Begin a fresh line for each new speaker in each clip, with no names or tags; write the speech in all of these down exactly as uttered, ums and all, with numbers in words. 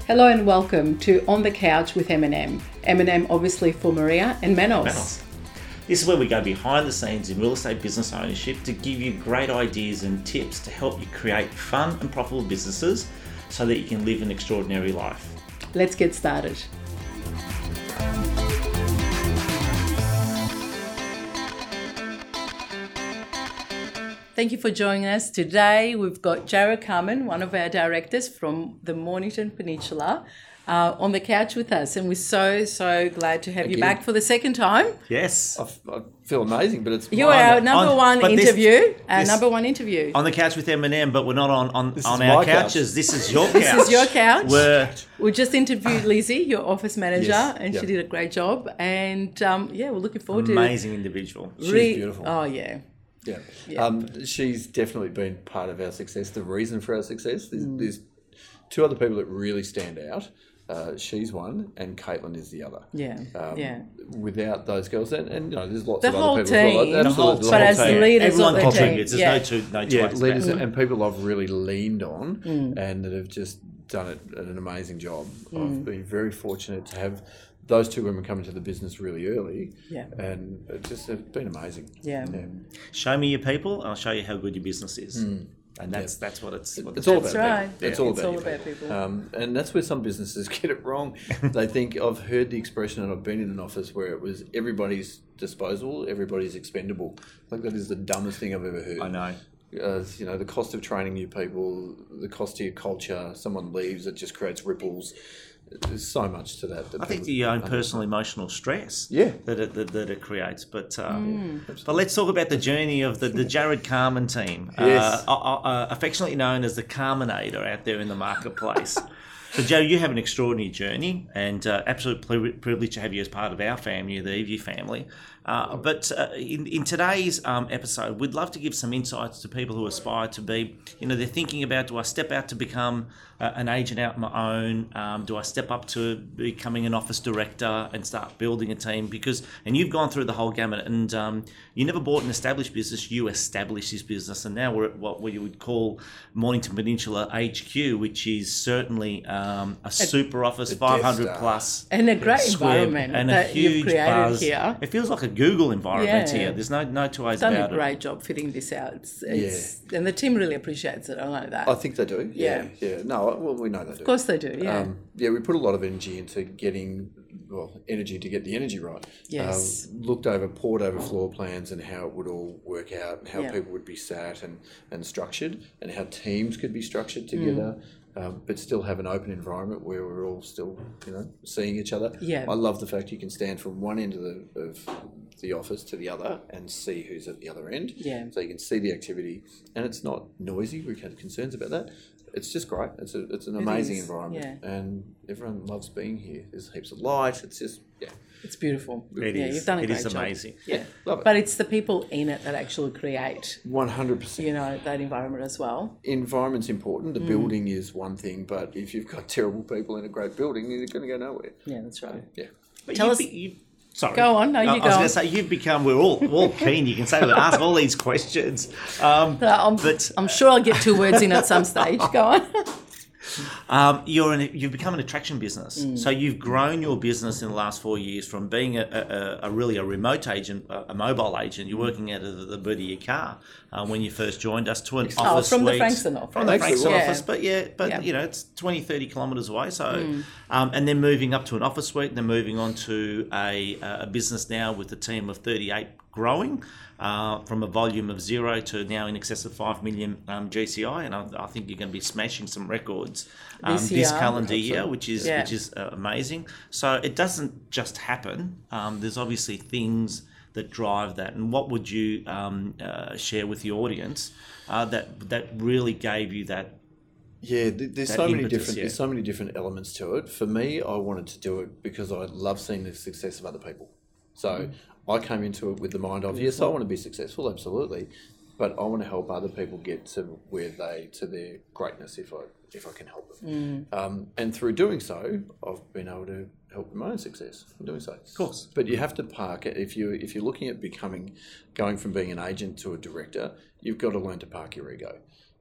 Hello and welcome to On the Couch with M and M. M and M obviously for Maria and Manos.
Manos. This is where we go behind the scenes in real estate business ownership to give you great ideas and tips to help you create fun and profitable businesses so that you can live an extraordinary life.
Let's get started. Thank you for joining us. Today we've got Jared Carmen, one of our directors from the Mornington Peninsula, uh, on the couch with us. And we're so, so glad to have
Thank
you
you.
back for the second time.
Yes.
I, f- I feel amazing, but it's
You
mine.
are our number
on-
one
but this-
interview. Our
this-
number one interview.
On the couch with M and M, but we're not on, on,
This
on
is
our
my couch.
couches. This is your couch.
This is your couch.
We're,
We just interviewed Lizzie, your office manager,
Yes,
and
yeah.
she did a great job. And um, yeah, we're looking forward to
amazing individual.
She's
re-
beautiful.
Oh, yeah.
Yeah.
Yeah.
Um, she's definitely been part of our success, the reason for our success. There's,
Mm.
there's two other people that really stand out. Uh, she's one, and Caitlin is the other.
Yeah.
Um,
yeah.
Who'Without those girls, and, and you know, there's lots
The
of
whole
other people as well.
team.
Absolutely,
The whole
the
But
whole
as
team.
the leaders
Everyone
of the team.
contributes. There's
Yeah.
no two, no two
Yeah,
ways
leaders
about it.
and people I've really leaned on,
Mm.
and that have just done it at an amazing job.
Mm.
I've been very fortunate to have those two women come into the business really early,
Yeah.
and it just it's been amazing.
Yeah.
Show me your people, and I'll show you how good your business is.
Mm.
And that's that's what it's. What
It's all
That's
about
right.
people. It's
Yeah.
all
It's
about,
all
you
about people.
Um, and that's where some businesses get it wrong. They think, I've heard the expression, and I've been in an office where it was everybody's disposable, everybody's expendable. Like that is the dumbest thing I've ever heard.
I know.
Uh, you know, the cost of training new people, the cost to your culture, someone leaves, it just creates ripples. There's so much to that. that
I think
people
the own
understand.
personal emotional stress
Yeah.
that it, that, that it creates. But uh,
Mm.
but let's talk about the journey of the, the Jared Carmen team,
Yes.
uh, uh, uh, affectionately known as the Carmenator out there in the marketplace. So, Jared, you have an extraordinary journey, and uh, absolute pri- privilege to have you as part of our family, the Evie family. Uh, but uh, in, in today's um, episode, we'd love to give some insights to people who aspire to be, you know, they're thinking about, do I step out to become uh, an agent out on my own? Um, do I step up to becoming an office director and start building a team? Because, and you've gone through the whole gamut, and um, you never bought an established business, you established this business, and now we're at what we would call Mornington Peninsula H Q, which is certainly um, a super office,
Death
five hundred
Star.
plus.
And a great
square,
environment
and a
that you've
huge
created
buzz.
here.
It feels like a Google environment
Yeah.
here. There's no no two ways
Done
about
a
it.
great job fitting this out. It's, it's, And the team really appreciates it. I know that.
I think they do. Yeah.
Yeah.
Yeah. No, well, we know they do.
Of course they do, yeah.
Um, yeah, we put a lot of energy into getting, well, energy to get the energy right.
Yes.
Um, looked over, poured over floor plans and how it would all work out and how
Yeah.
people would be sat and, and structured and how teams could be structured together,
Mm.
um, but still have an open environment where we're all still, you know, seeing each other.
Yeah.
I love the fact you can stand from one end of the, of the office to the other and see who's at the other end.
Yeah.
So you can see the activity and it's not noisy. We've had concerns about that. It's just great. It's a, it's an
It
amazing
is,
environment,
yeah.
and everyone loves being here. There's heaps of light. It's just yeah,
It's beautiful.
It
yeah,
is.
you've done a
It
great
is
job.
amazing.
Yeah.
love it.
But it's the people in it that actually create,
One hundred percent.
you know, that environment as well.
Environment's important.
Mm.
The building is one thing, but if you've got terrible people in a great building, you're going to go nowhere.
Yeah, that's right.
Yeah.
But
Tell
you
us-
be- you- sorry.
Go on, no, you
I, I
go
was
on.
going to say, you've become, we're all, we're all keen. You can say, we ask all these questions. Um,
Uh, I'm,
But-
I'm sure I'll get two words in at some stage. Go on.
Um, you're an, you've become an attraction business.
Mm.
So you've grown your business in the last four years from being a, a, a really a remote agent, a, a mobile agent. You're working out of the boot of your car uh, when you first joined us to an
Oh,
office
from the
suite.
Frankston office.
From the
Frankston,
Frankston
yeah.
office, but yeah, but
Yeah.
you know it's twenty, thirty kilometres away. So, um, and then moving up to an office suite, and then moving on to a, a business now with a team of thirty-eight growing. Uh, from a volume of zero to now in excess of five million um, G C I, and I, I think you're going to be smashing some records um,
This
this,
year.
calendar
I hope so.
year, which is
Yeah.
which is uh, amazing. So it doesn't just happen. Um, there's obviously things that drive that. And what would you um, uh, share with the audience uh, that that really gave you that?
Yeah, th- there's
That
so many
impetus,
different
yeah.
there's so many different elements to it. For me, I wanted to do it because I love seeing the success of other people. So I came into it with the mind of, yes, I want to be successful, absolutely, but I want to help other people get to where they to their greatness if I if I can help them. Um, and through doing so, I've been able to help my own success in doing so. Of
course.
But you have to park it if you if you're looking at becoming going from being an agent to a director, you've got to learn to park your ego.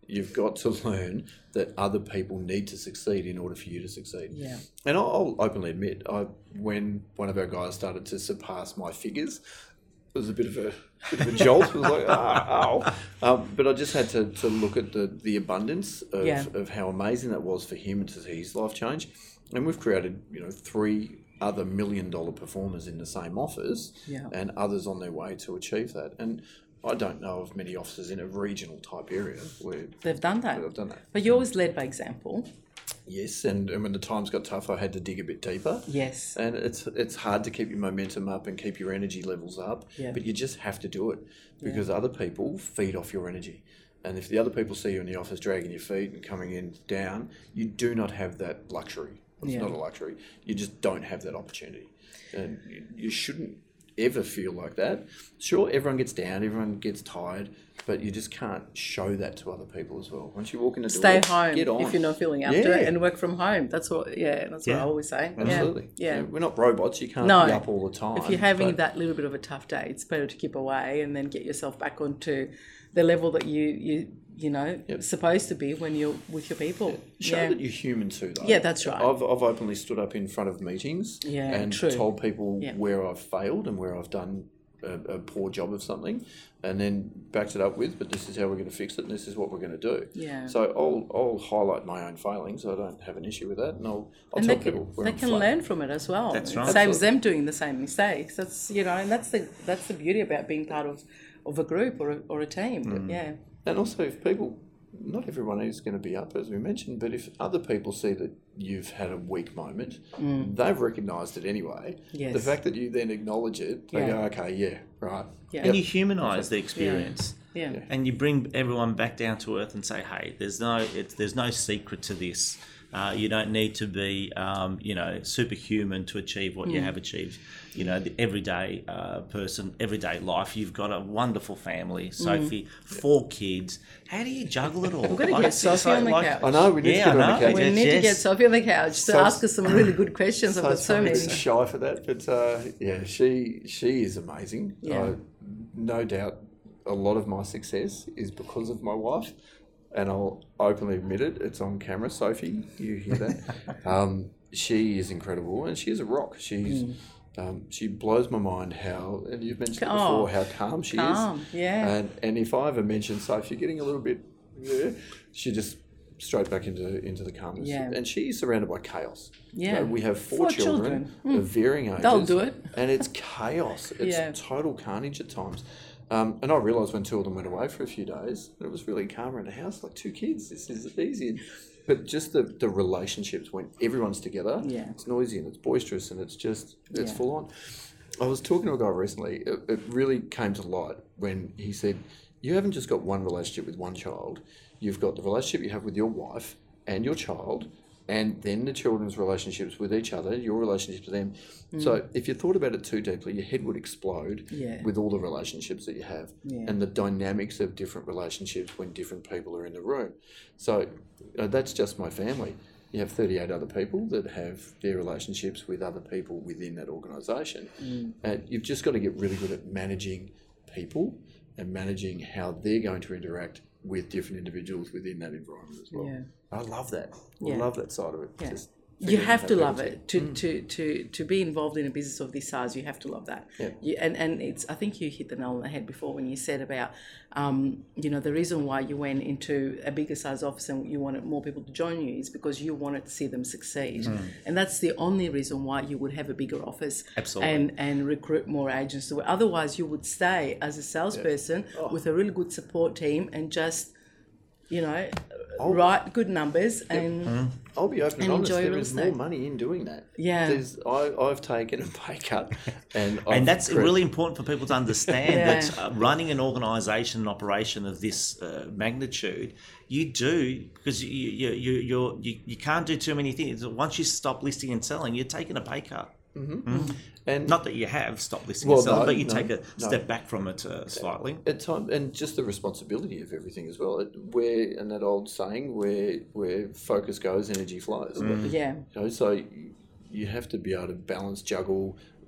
You've got to learn that other people need to succeed in order for you to succeed.
Yeah.
And I'll, I'll openly admit, I when one of our guys started to surpass my figures, it was a bit of a bit of a jolt. It was like, ah, ow. Um, but I just had to, to look at the, the abundance of,
Yeah.
of how amazing that was for him to see his life change. And we've created, you know, three other million dollar performers in the same office,
Yeah.
and others on their way to achieve that. And I don't know of many offices in a regional type area where
They've done that.
where they've done that.
But you always led by example.
Yes, and, and when the times got tough, I had to dig a bit deeper.
Yes.
And it's it's hard to keep your momentum up and keep your energy levels up,
Yeah.
but you just have to do it because other people feed off your energy. And if the other people see you in the office dragging your feet and coming in down, you do not have that luxury. It's
Yeah.
not a luxury. You just don't have that opportunity. And you, you shouldn't ever feel like that. Sure, everyone gets down, everyone gets tired, but you just can't show that to other people as well. Once you walk in the
Stay
door,
home
get on.
if you're not feeling up
Yeah.
to it, and work from home. That's what. Yeah, that's what I
Yeah.
always say. Yeah.
Absolutely.
Yeah.
We're not robots. You can't
No.
be up all the time.
If you're having
but-
that little bit of a tough day, it's better to keep away and then get yourself back onto the level that you you you know supposed to be when you're with your people.
Show
Yeah.
that you're human too, though.
Yeah, that's right.
I've, I've openly stood up in front of meetings
Yeah,
and
true.
told people
Yeah.
where I've failed and where I've done a, a poor job of something, and then backed it up with, but this is how we're going to fix it and this is what we're going to do.
Yeah.
So I'll, I'll highlight my own failings. I don't have an issue with that, and I'll, I'll
and
tell
they
people
can,
where
they
I'm
can
flat.
learn from it as well.
That's
it
right.
saves
Absolutely.
them doing the same mistakes. That's you know, and that's the that's the beauty about being part of, of a group or a, or a team.
Mm.
Yeah.
And also, if people, not everyone is going to be up, as we mentioned, but if other people see that you've had a weak moment, they've recognised it anyway.
Yes.
The fact that you then acknowledge it, they
Yeah.
go, okay, yeah, right.
Yeah.
And you humanise the experience.
Yeah.
And you bring everyone back down to earth and say, hey, there's no it's, there's no secret to this. Uh, you don't need to be, um, you know, superhuman to achieve what you
Mm.
have achieved. You know, the everyday uh, person, everyday life. You've got a wonderful family, Sophie, four kids. How do you juggle it all?
We've got to get Sophie on the couch.
I know, we need
Yeah,
to get her
I
on the
know.
couch.
We
Yes,
need to
yes.
get Sophie on the couch to
So-
ask us some really good questions. I've got so many.
Sophie's shy for that, but uh, yeah, she she is amazing.
Yeah.
Uh, no doubt a lot of my success is because of my wife, and I'll openly admit it. It's on camera, Sophie. You hear that? um, she is incredible, and she is a rock. She's
Mm.
um, she blows my mind how, and you've mentioned it
Oh,
before, how calm she
calm,
is.
yeah.
And and if I ever mention Sophie getting a little bit, yeah, she just straight back into into the calmness.
Yeah.
And she's surrounded by chaos. You
Yeah.
know, we have four,
Four
children,
children.
of varying ages.
They'll do it.
And it's chaos. It's
Yeah.
total carnage at times. Um, and I realised when two of them went away for a few days, it was really calmer in the house, like two kids. This is easy. But just the, the relationships when everyone's together,
Yeah.
it's noisy and it's boisterous and it's just, it's
Yeah.
full on. I was talking to a guy recently. It, it really came to light when he said, you haven't just got one relationship with one child. You've got the relationship you have with your wife and your child, and then the children's relationships with each other, your relationships with them. So if you thought about it too deeply, your head would explode
Yeah.
with all the relationships that you have
Yeah.
and the dynamics of different relationships when different people are in the room. So uh, that's just my family. You have thirty-eight other people that have their relationships with other people within that organisation. And you've just got to get really good at managing people and managing how they're going to interact with different individuals within that environment as well.
Yeah.
I love that. I
Yeah.
love that side of it.
Yeah.
Just
You
figuring
have
how
to
people
love
tick.
it to, to, to, to be involved in a business of this size. You have to love that.
Yeah.
You, and and it's I think you hit the nail on the head before when you said about um, you know the reason why you went into a bigger size office and you wanted more people to join you is because you wanted to see them succeed, and that's the only reason why you would have a bigger office
Absolutely.
and and recruit more agents. So otherwise, you would stay as a salesperson with a really good support team and just you know write good numbers and.
I'll be open and,
And
honest.
enjoy
There
real
is more
estate.
money in doing that.
Yeah.
There's, I, I've taken a pay cut, and I've
And that's
cre-
really important for people to understand
Yeah.
that uh, running an organisation, an operation of this uh, magnitude, you do because you you you you're, you you can't do too many things. Once you stop listing and selling, you're taking a pay cut.
and
Not that you have stopped listing
Well,
and selling,
no,
but you
no,
take a
no.
step back from it uh, slightly.
at time and just the responsibility of everything as well. It, where and that old saying, where where focus goes, energy flows.
Yeah.
You know, so you, you have to be able to balance, juggle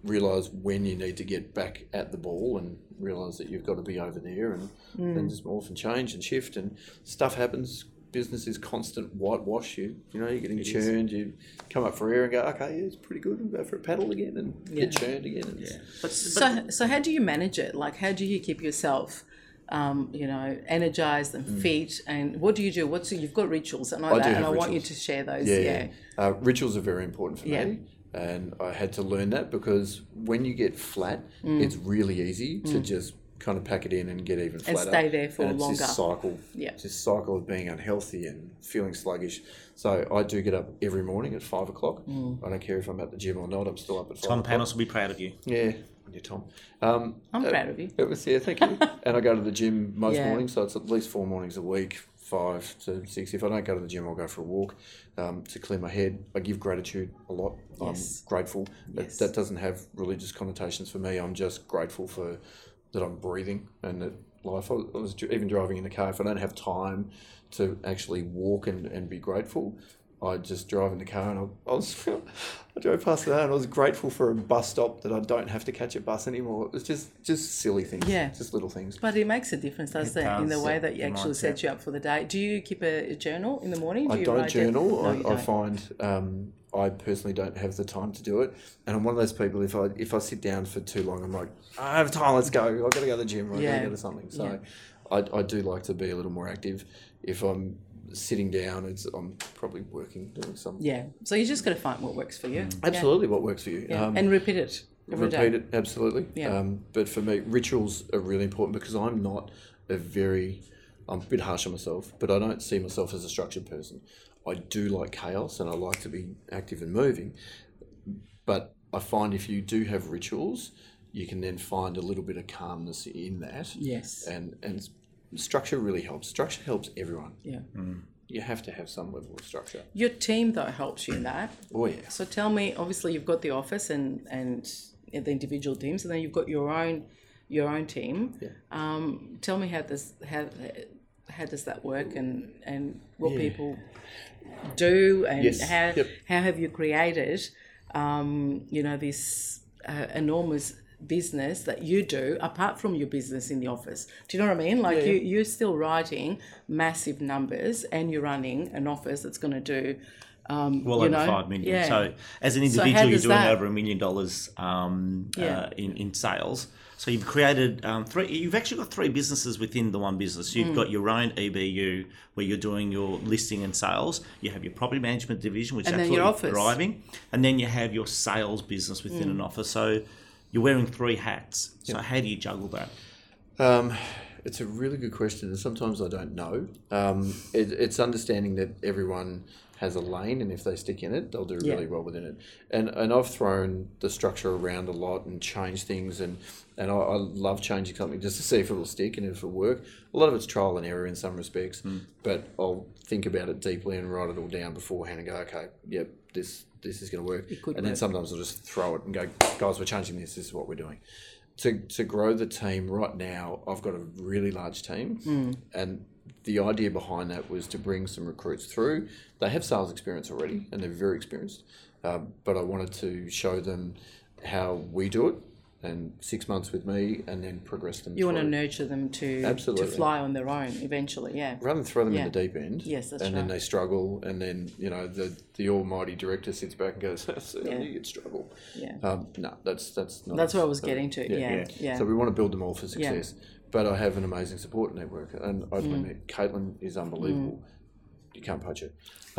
realise when you need to get back at the ball and realise that you've got to be over there, and
Mm.
then just morph and change and shift, and stuff happens. Business is constant whitewash. You you know, you're getting
It is.
churned. You come up for air and go, okay, yeah, it's pretty good. We'll go for a paddle again and
Yeah.
get churned again. And
Yeah. But,
So, so how do you manage it? Like, how do you keep yourself, um, you know, energized and fit? And what do you do? What's you've got rituals and all
Mm. I do
that, and I
have
want you
rituals.
to share those.
Yeah,
Yeah,
yeah. Uh, rituals are very important for
Yeah.
me, and I had to learn that because when you get flat,
Mm.
it's really easy to just kind of pack it in and get even flatter.
stay there for
and it's
longer.
This cycle,
Yeah.
it's this cycle of being unhealthy and feeling sluggish. So I do get up every morning at five o'clock.
Mm.
I don't care if I'm at the gym or not. I'm still up at five.
Tom
o'clock.
Panos will be proud of you.
Yeah, yeah, Tom. Um,
I'm
uh,
proud of you.
It was yeah, thank you. And I go to the gym most
Yeah.
mornings, so it's at least four mornings a week, five to six. If I don't go to the gym, I'll go for a walk um, to clear my head. I give gratitude a lot.
Yes.
I'm grateful.
Yes.
That, that doesn't have religious connotations for me. I'm just grateful for that I'm breathing and that life. I I was dr- even driving in the car. If I don't have time to actually walk and, and be grateful, I just drive in the car and I, I was I drove past that and I was grateful for a bus stop that I don't have to catch a bus anymore. It was just just silly things,
Yeah.
just little things.
But it makes a difference, doesn't it, in the
does,
way
yeah.
that you
The
actually
mindset.
set you up for the day. Do you keep a, a journal in the morning? Do
I
you
don't
write it?
journal.
No, you
I, I
don't.
find um, I personally don't have the time to do it, and I'm one of those people. If I if I sit down for too long, I'm like, I have time. Let's go. I've got to go to the gym. Or I've got
Yeah.
to go to something. So,
Yeah.
I, I do like to be a little more active. If I'm sitting down, it's I'm probably working, doing something.
Yeah. So you just got to find what works for you.
Mm. Absolutely, what works for you.
Yeah.
Um,
And repeat it every day.
repeat it absolutely.
Yeah.
Um, but for me, rituals are really important because I'm not a very, I'm a bit harsh on myself, but I don't see myself as a structured person. I do like chaos and I like to be active and moving, but I find if you do have rituals, you can then find a little bit of calmness in that.
Yes.
And and structure really helps. Structure helps everyone.
Yeah.
You have to have some level of structure.
Your team, though, helps you in that.
Oh yeah.
So tell me, obviously you've got the office and, and the individual teams, and then you've got your own your own team.
Yeah.
Um, tell me how does how how does that work, and, and what
Yeah.
people do, and
Yes.
how
Yep.
how have you created um, you know this uh, enormous business that you do apart from your business in the office. Do you know what I mean? Like
Yeah,
you,
yeah.
you're still writing massive numbers and you're running an office that's going to do um,
Well
you
over
know,
five million.
yeah.
So as an
So how
individual, you're
does
doing
that-
over a million dollars um,
Yeah.
uh, in in sales. So you've created um, three. You've actually got three businesses within the one business. You've
Mm.
got your own E B U where you're doing your listing and sales. You have your property management division, which is
And then your
absolutely
office.
thriving, and then you have your sales business within
Mm.
an office. So you're wearing three hats. So how do you juggle that?
Um, it's a really good question, and sometimes I don't know. Um, it, it's understanding that everyone has a lane, and if they stick in it, they'll do
Yeah.
really well within it. And and I've thrown the structure around a lot and changed things, and and I, I love changing something just to see if it'll stick and if it'll work. A lot of it's trial and error in some respects, but I'll think about it deeply and write it all down beforehand and go, okay, yep, this this is going to work.
It could
and then
work.
sometimes I'll just throw it and go, guys, we're changing this. This is what we're doing. To, to grow the team right now, I've got a really large team,
Mm.
and the idea behind that was to bring some recruits through. They have sales experience already, and they're very experienced, um, but I wanted to show them how we do it, and six months with me, and then progress them.
You want to
through.
nurture them to
Absolutely.
to fly on their own eventually, yeah.
Rather than throw them
Yeah.
in the deep end,
Yes, that's
and then
right.
they struggle, and then you know the the almighty director sits back and goes, "So
Yeah.
you could struggle."
Yeah.
Um, no, that's that's not.
That's what I was
so-
getting to. Yeah, yeah.
So we want to build them all for
Yeah.
success. But I have an amazing support network, and openly,
Mm.
met Caitlin is unbelievable. You can't poach her.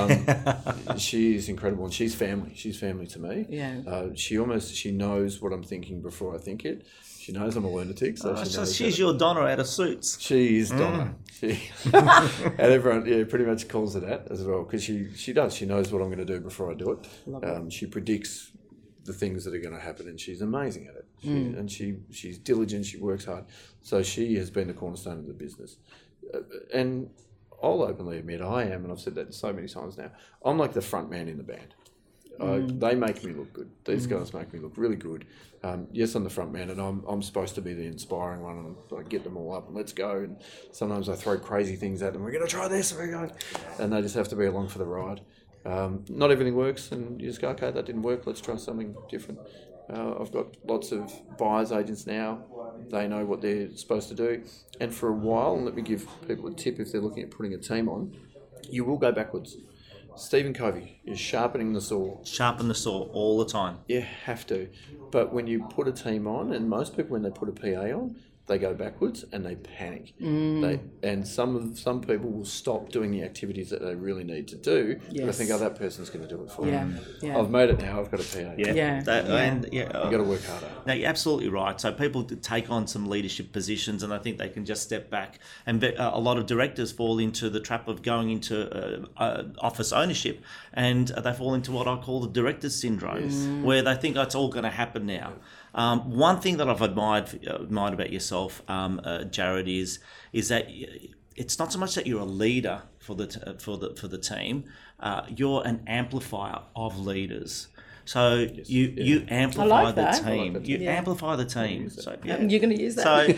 Um, she is incredible, and she's family. She's family to me.
Yeah.
Uh, she almost she knows what I'm thinking before I think it. She knows I'm a lunatic, so
Oh,
she
so
knows.
she's
that-
your Donna out of Suits.
she is Donna. She, and everyone, yeah, pretty much calls her that as well because she, she does. She knows what I'm going to do before I do it.
Love it.
Um, she predicts the things that are going to happen, and she's amazing at it. She,
Mm.
And she she's diligent. She works hard. So she has been the cornerstone of the business. Uh, and I'll openly admit I am, and I've said that so many times now. I'm like the front man in the band. I, they make me look good. These guys make me look really good. Um, yes, I'm the front man, and I'm I'm supposed to be the inspiring one, and I get them all up and let's go. And sometimes I throw crazy things at them. We're going to try this, and we're going, and they just have to be along for the ride. Um, not everything works, and you just go, okay, that didn't work. Let's try something different. Uh, I've got lots of buyers agents now. They know what they're supposed to do. And for a while, and let me give people a tip if they're looking at putting a team on, you will go backwards. Stephen Covey is sharpening the saw.
Sharpen the saw all the time.
You have to. But when you put a team on, and most people when they put a P A on, they go backwards and they panic. Mm. They, and some of some people will stop doing the activities that they really need to do. Yes. But I think, oh, that person's going to do it for
yeah.
me.
Yeah.
I've made it now. I've got a P A.
Yeah,
yeah.
That,
yeah.
And yeah,
You've got to work harder.
No, you're absolutely right. So people take on some leadership positions, and I think they can just step back. And uh, a lot of directors fall into the trap of going into uh, uh, office ownership, and they fall into what I call the director's syndrome, yes. where they think, oh, it's all going to happen now. Um, one thing that I've admired admired about yourself, um, uh, Jared, is is that it's not so much that you're a leader for the t- for the for the team. Uh, you're an amplifier of leaders. So yes, you
yeah.
you amplify
like
the
that.
team.
Like
you
yeah.
amplify the team. So, yeah.
Um, you're going to use that.
So,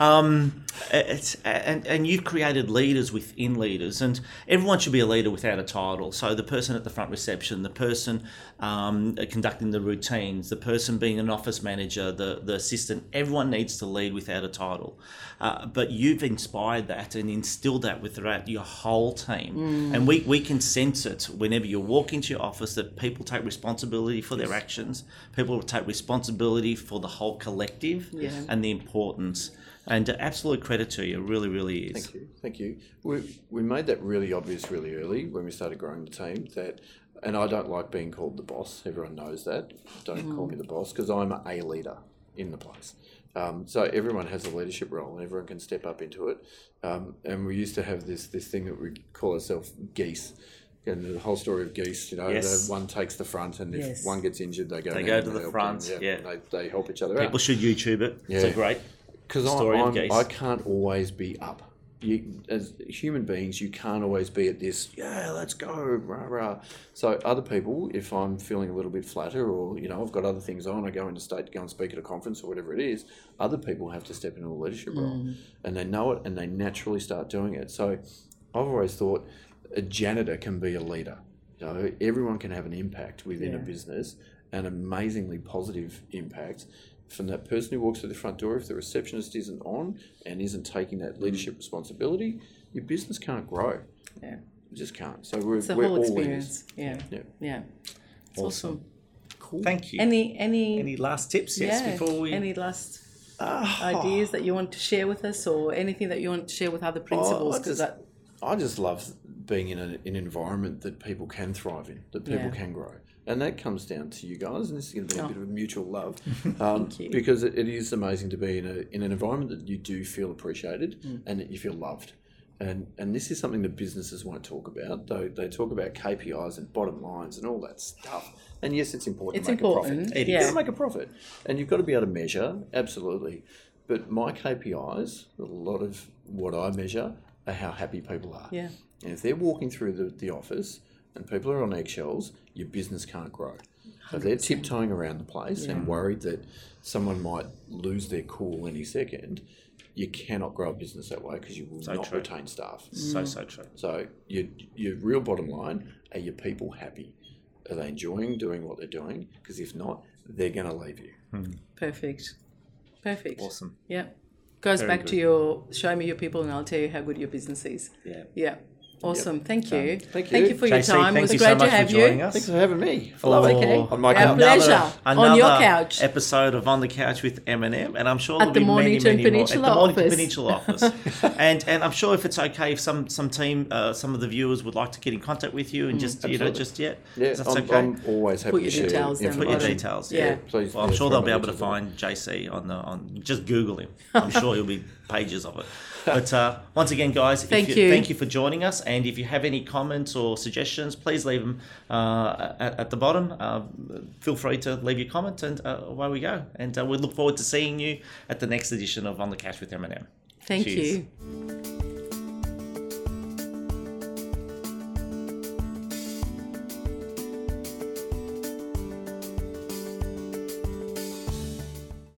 um, it's and and you've created leaders within leaders, and everyone should be a leader without a title. So the person at the front reception, the person um, conducting the routines, the person being an office manager, the the assistant. Everyone needs to lead without a title. Uh, but you've inspired that and instilled that with throughout your whole team, mm. and we we can sense it whenever you walk into your office that people take responsibility for their actions. People will take responsibility for the whole collective
yeah.
and the importance. And uh, absolute credit to you, it really, really is.
Thank you, thank you. We we made that really obvious really early when we started growing the team. That, and I don't like being called the boss. Everyone knows that. Don't mm. call me the boss because I'm a leader in the place. Um, so everyone has a leadership role and everyone can step up into it. Um, and we used to have this this thing that we call ourselves geese. And the whole story of geese, you know,
yes.
the one takes the front, and if
yes.
one gets injured, they go.
They
down
go to
and
the front.
Them.
Yeah,
yeah. They, they help each other
People
out.
People should YouTube it.
Yeah.
It's a great story
I'm,
of geese.
I can't always be up. You, as human beings, you can't always be at this. Yeah, let's go, rah rah. So other people, if I'm feeling a little bit flatter, or you know, I've got other things on, I go into state to go and speak at a conference or whatever it is. Other people have to step into a leadership mm. role, and they know it, and they naturally start doing it. So I've always thought a janitor can be a leader. You know, everyone can have an impact within yeah. a business, an amazingly positive impact from that person who walks through the front door. If the receptionist isn't on and isn't taking that leadership responsibility, your business can't grow.
Yeah,
it just can't. So we're,
it's the
we're
whole
all
experience.
leaders.
Yeah, yeah, yeah. It's awesome. awesome.
Cool. Thank you.
Any any
any last tips? Yes,
yeah,
before we
any last oh. ideas that you want to share with us, or anything that you want to share with other principals?
Because oh, I, that... I just love being in a, an environment that people can thrive in, that people yeah. can grow. And that comes down to you guys, and this is going to be a oh. bit of a mutual love, um, because it, it is amazing to be in a in an environment that you do feel appreciated mm. and that you feel loved. And and this is something that businesses won't talk about. They, they talk about K P Is and bottom lines and all that stuff. And yes, it's important
it's
to make
important.
a profit.
It
You've
is.
got to make a profit. And you've got to be able to measure, absolutely. But my K P Is, a lot of what I measure, are how happy people are.
Yeah.
And if they're walking through the, the office and people are on eggshells, your business can't grow. So if they're tiptoeing around the place yeah. and worried that someone might lose their cool any second, you cannot grow a business that way because you will so not true. retain staff.
So, so true.
So your, your real bottom line, are your people happy? Are they enjoying doing what they're doing? Because if not, they're going to leave you.
Hmm.
Perfect. Perfect.
Awesome.
Yeah. Goes
Very
back
good.
to your show me your people and I'll tell you how good your business is.
Yeah.
Yeah. Awesome.
Yep.
Thank you.
Um, thank you.
Thank you for
J C,
your time. It was
you
great
so much
to have
for joining
you.
us.
Thanks for having me.
For
Love
okay.
it. On my
Our
couch.
pleasure.
Another
On your couch.
Episode of On the Couch with M and M, and I'm sure
At
there'll
the
be many,
Mornington
many more
Peninsula
at the Mornington
office.
Peninsula office. and and I'm sure if it's okay, if some some team, uh, some of the viewers would like to get in contact with you and
Mm,
just
absolutely.
you know just yet.
Yeah,
that's
I'm,
okay.
I'm always happy
Put your
to share
details down
Put your
Bottom.
details.
Yeah.
Yeah, please.
Well, I'm
yeah,
sure
throw
they'll be
my
able to
details
find J C on the on. Just Google him. I'm sure he'll be pages of it. But uh, once again, guys,
Thank
if you,
you.
thank you for joining us. And if you have any comments or suggestions, please leave them uh, at, at the bottom. Uh, feel free to leave your comment, and uh, away we go. And uh, we look forward to seeing you at the next edition of On the Couch with M and M.
Thank
Cheers.
you.